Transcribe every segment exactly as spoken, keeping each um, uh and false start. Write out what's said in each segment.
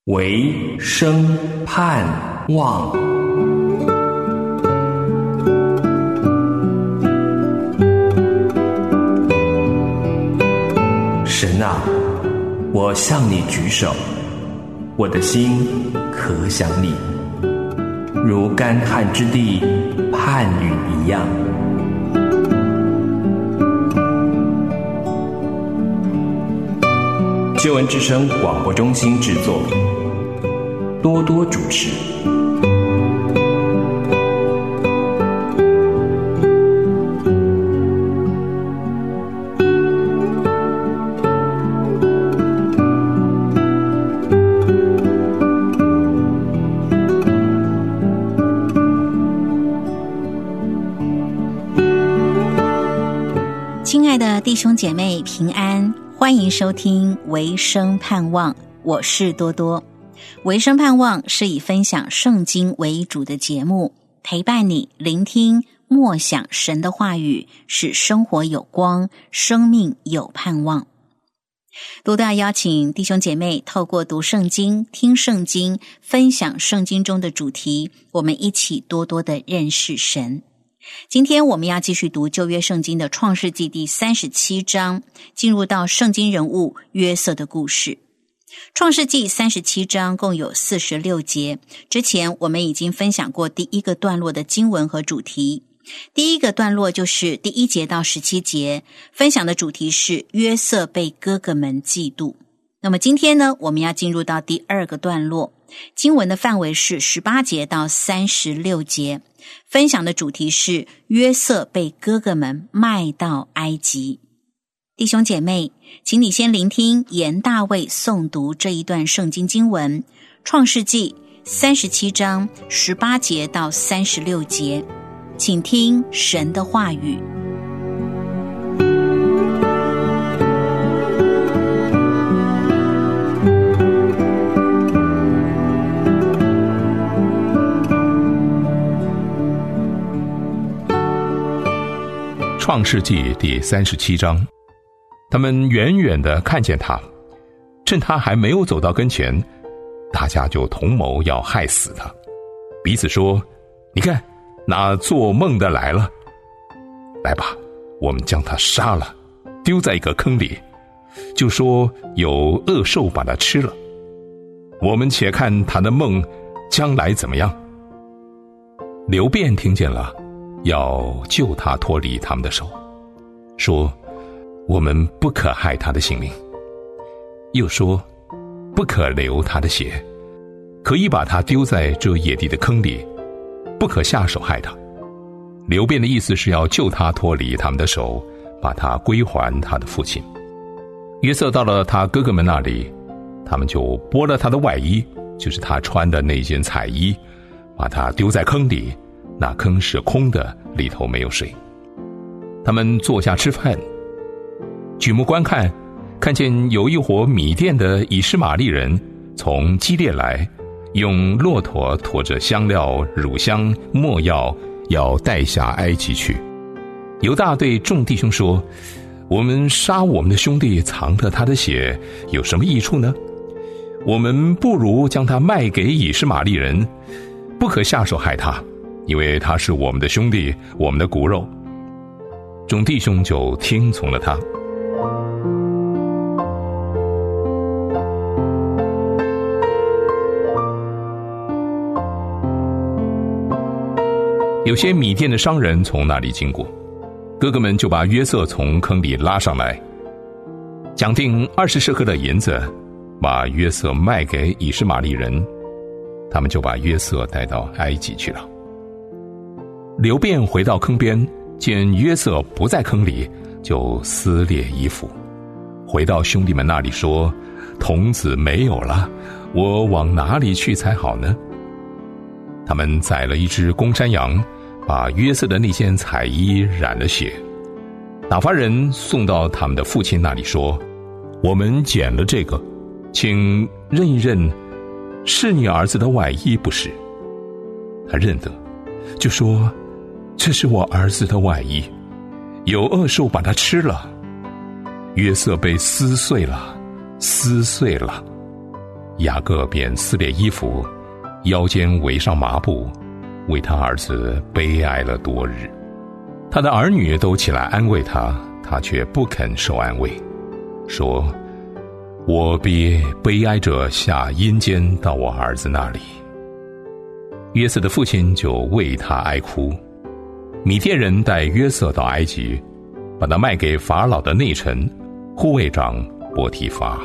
唯生盼望。神啊，我向你举手，我的心可想你，如干旱之地盼雨一样。救恩之声广播中心制作，多多主持。 亲爱的弟兄姐妹平安，欢迎收听唯生盼望，我是多多。唯生盼望是以分享圣经为主的节目，陪伴你聆听默想神的话语，使生活有光，生命有盼望。多多要邀请弟兄姐妹透过读圣经、听圣经、分享圣经中的主题，我们一起多多的认识神。今天我们要继续读旧约圣经的创世纪第三十七章，进入到圣经人物约瑟的故事。创世纪三十七章共有四十六节，之前我们已经分享过第一个段落的经文和主题。第一个段落就是第一节到十七节，分享的主题是约瑟被哥哥们嫉妒。那么今天呢，我们要进入到第二个段落，经文的范围是十八节到三十六节，分享的主题是约瑟被哥哥们卖到埃及。弟兄姐妹，请你先聆听严大卫诵读这一段圣经经文，创世纪三十七章十八节到三十六节，请听神的话语。 创世纪第三十七章，他们远远地看见他，趁他还没有走到跟前，大家就同谋要害死他，彼此说：你看，那做梦的来了，来吧，我们将他杀了，丢在一个坑里，就说有恶兽把他吃了，我们且看他的梦将来怎么样。流便听见了，要救他脱离他们的手，说：我们不可害他的性命，又说：不可流他的血，可以把他丢在这野地的坑里，不可下手害他。流便的意思是要救他脱离他们的手，把他归还他的父亲。约瑟到了他哥哥们那里，他们就剥了他的外衣，就是他穿的那件彩衣，把他丢在坑里，那坑是空的，里头没有水。他们坐下吃饭，举目观看，看见有一伙米甸的以实玛利人从基列来，用骆驼驮着香料、乳香、没药，要带下埃及去。犹大对众弟兄说：我们杀我们的兄弟，藏着他的血，有什么益处呢？我们不如将他卖给以实玛利人，不可下手害他，因为他是我们的兄弟，我们的骨肉。众弟兄就听从了他。有些米甸的商人从那里经过，哥哥们就把约瑟从坑里拉上来，讲定二十舍客的银子，把约瑟卖给以实玛利人，他们就把约瑟带到埃及去了。流便回到坑边，见约瑟不在坑里，就撕裂衣服，回到兄弟们那里说：童子没有了，我往哪里去才好呢？他们宰了一只公山羊，把约瑟的那件彩衣染了血，打发人送到他们的父亲那里说：我们捡了这个，请认一认，是你儿子的外衣不是？他认得，就说：这是我儿子的外衣，有恶兽把它吃了。约瑟被撕碎了，撕碎了。 雅各便撕裂衣服，腰间围上麻布，为他儿子悲哀了多日。他的儿女都起来安慰他，他却不肯受安慰，说：我必悲哀着下阴间到我儿子那里。约瑟的父亲就为他哀哭。米甸人带约瑟到埃及，把他卖给法老的内臣护卫长波提乏。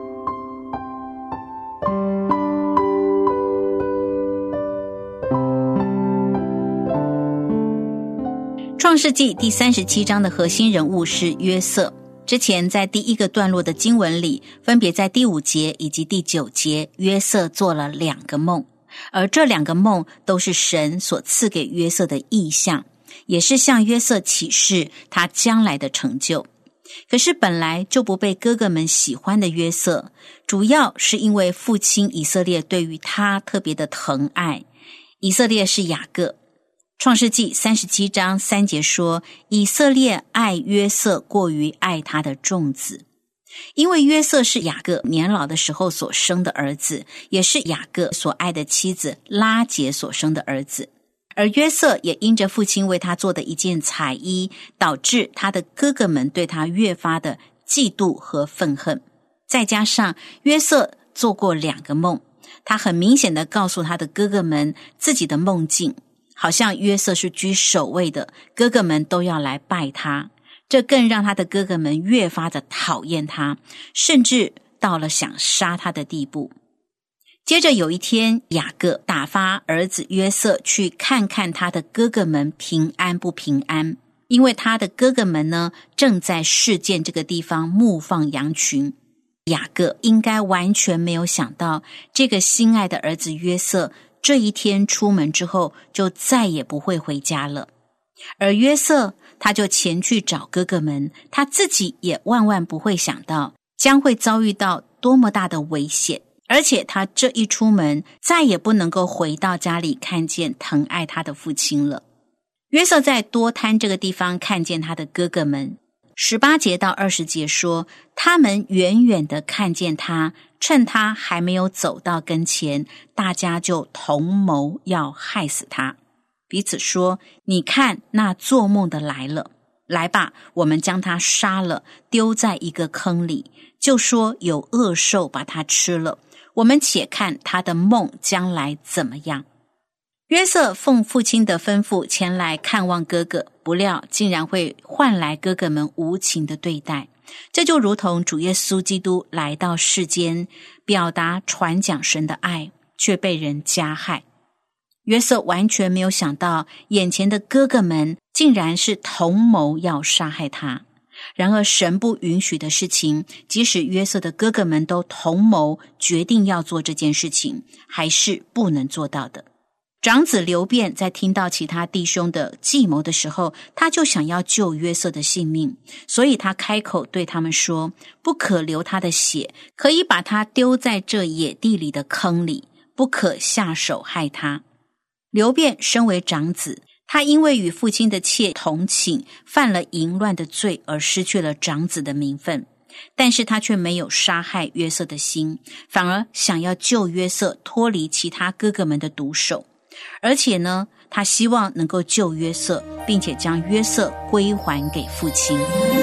创世纪第三十七章的核心人物是约瑟。之前在第一个段落的经文里，分别在第五节以及第九节，约瑟做了两个梦，而这两个梦都是神所赐给约瑟的意象，也是向约瑟启示他将来的成就。可是本来就不被哥哥们喜欢的约瑟，主要是因为父亲以色列对于他特别的疼爱。以色列是雅各。创世纪三十七章三节说，以色列爱约瑟过于爱他的众子。因为约瑟是雅各年老的时候所生的儿子，也是雅各所爱的妻子拉结所生的儿子。而约瑟也因着父亲为他做的一件彩衣，导致他的哥哥们对他越发的嫉妒和愤恨。再加上约瑟做过两个梦，他很明显的告诉他的哥哥们自己的梦境，好像约瑟是居首位的，哥哥们都要来拜他，这更让他的哥哥们越发的讨厌他，甚至到了想杀他的地步。接着有一天，雅各打发儿子约瑟去看看他的哥哥们平安不平安，因为他的哥哥们呢，正在示剑这个地方牧放羊群。雅各应该完全没有想到，这个心爱的儿子约瑟这一天出门之后就再也不会回家了。而约瑟他就前去找哥哥们，他自己也万万不会想到将会遭遇到多么大的危险，而且他这一出门再也不能够回到家里看见疼爱他的父亲了。约瑟在多滩这个地方看见他的哥哥们，十八节到二十节说，他们远远的看见他，趁他还没有走到跟前，大家就同谋要害死他，彼此说，你看那做梦的来了，来吧，我们将他杀了，丢在一个坑里，就说有恶兽把他吃了，我们且看他的梦将来怎么样。约瑟奉父亲的吩咐前来看望哥哥，不料竟然会换来哥哥们无情的对待。这就如同主耶稣基督来到世间，表达传讲神的爱，却被人加害。约瑟完全没有想到，眼前的哥哥们竟然是同谋要杀害他。然而神不允许的事情，即使约瑟的哥哥们都同谋决定要做这件事情，还是不能做到的。长子流便在听到其他弟兄的计谋的时候，他就想要救约瑟的性命，所以他开口对他们说，不可流他的血，可以把他丢在这野地里的坑里，不可下手害他。流便身为长子，他因为与父亲的妾同寝，犯了淫乱的罪而失去了长子的名分，但是他却没有杀害约瑟的心，反而想要救约瑟脱离其他哥哥们的毒手。而且呢，他希望能够救约瑟，并且将约瑟归还给父亲。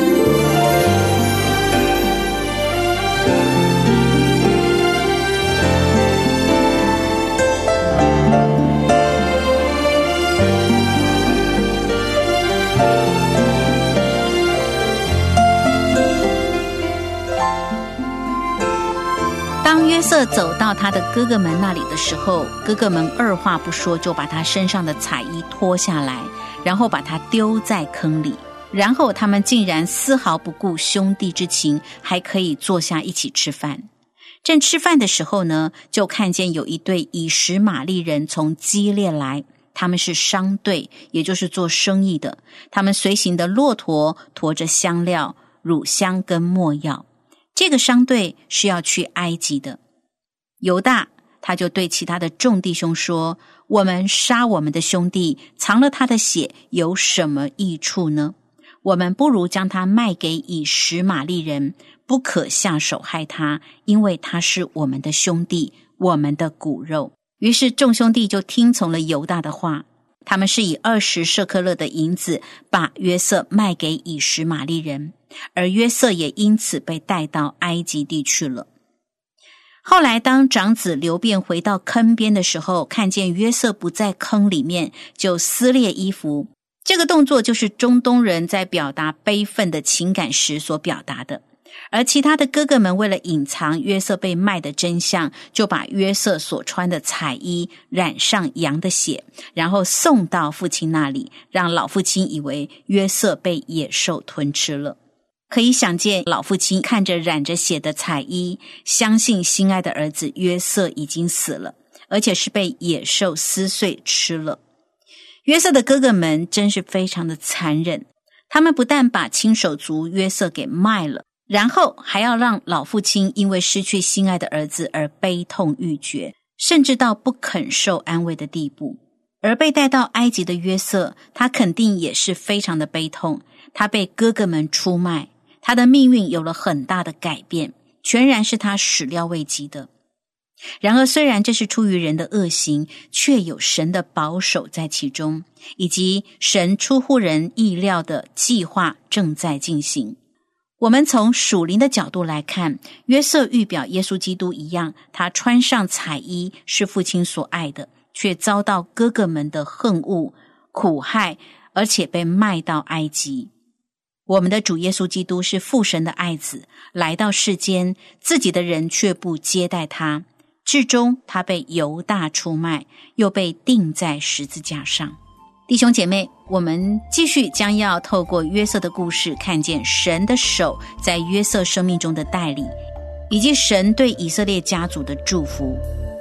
当约瑟走到他的哥哥们那里的时候，哥哥们二话不说就把他身上的彩衣脱下来，然后把他丢在坑里，然后他们竟然丝毫不顾兄弟之情，还可以坐下一起吃饭。正吃饭的时候呢，就看见有一对以实玛利人从基列来，他们是商队，也就是做生意的，他们随行的骆驼驮着香料、乳香跟没药。这个商队是要去埃及的。犹大他就对其他的众弟兄说，我们杀我们的兄弟，藏了他的血，有什么益处呢？ 我们不如将他卖给以实玛利人，不可下手害他，因为他是我们的兄弟，我们的骨肉。于是众兄弟就听从了犹大的话，他们是以二十舍客勒的银子把约瑟卖给以实玛利人，而约瑟也因此被带到埃及地去了。后来当长子流便回到坑边的时候，看见约瑟不在坑里面，就撕裂衣服。这个动作就是中东人在表达悲愤的情感时所表达的。而其他的哥哥们为了隐藏约瑟被卖的真相，就把约瑟所穿的彩衣染上羊的血，然后送到父亲那里，让老父亲以为约瑟被野兽吞吃了。可以想见，老父亲看着染着血的彩衣，相信心爱的儿子约瑟已经死了，而且是被野兽撕碎吃了。约瑟的哥哥们真是非常的残忍，他们不但把亲手足约瑟给卖了，然后还要让老父亲因为失去心爱的儿子而悲痛欲绝，甚至到不肯受安慰的地步。而被带到埃及的约瑟，他肯定也是非常的悲痛，他被哥哥们出卖，他的命运有了很大的改变，全然是他始料未及的。然而虽然这是出于人的恶行，却有神的保守在其中，以及神出乎人意料的计划正在进行。我们从属灵的角度来看，约瑟预表耶稣基督一样，他穿上彩衣是父亲所爱的，却遭到哥哥们的恨恶、苦害，而且被卖到埃及。我们的主耶稣基督是父神的爱子，来到世间，自己的人却不接待他，至终他被犹大出卖，又被钉在十字架上。弟兄姐妹，我们继续将要透过约瑟的故事，看见神的手在约瑟生命中的带领，以及神对以色列家族的祝福。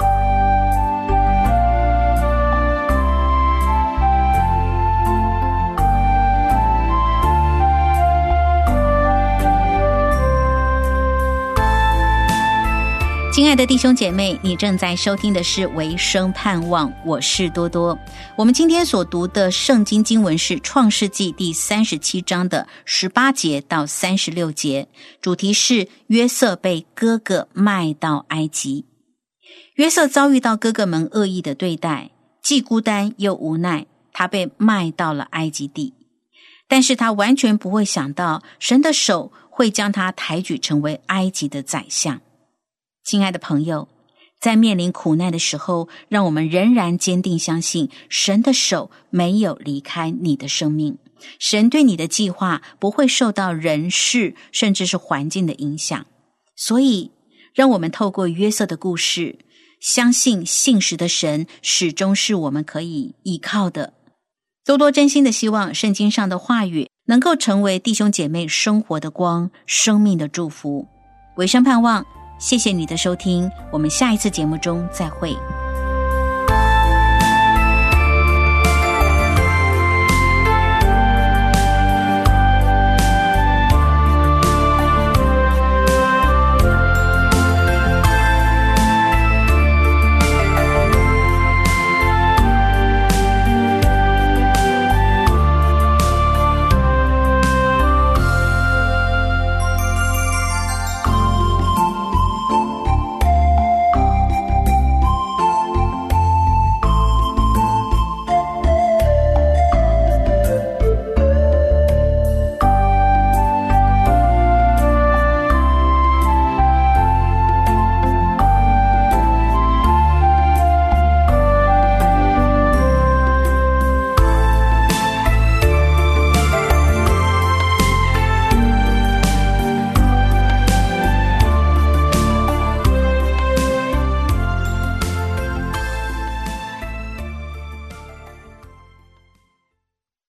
亲爱的弟兄姐妹，你正在收听的是维生盼望，我是多多。我们今天所读的圣经经文是创世纪第三十七章的十八节到三十六节，主题是约瑟被哥哥卖到埃及。约瑟遭遇到哥哥们恶意的对待，既孤单又无奈，他被卖到了埃及地。但是他完全不会想到，神的手会将他抬举成为埃及的宰相。亲爱的朋友，在面临苦难的时候，让我们仍然坚定相信神的手没有离开你的生命，神对你的计划不会受到人事甚至是环境的影响。所以让我们透过约瑟的故事，相信信实的神始终是我们可以依靠的。多多真心的希望圣经上的话语能够成为弟兄姐妹生活的光，生命的祝福。唯生盼望，谢谢你的收听，我们下一次节目中再会。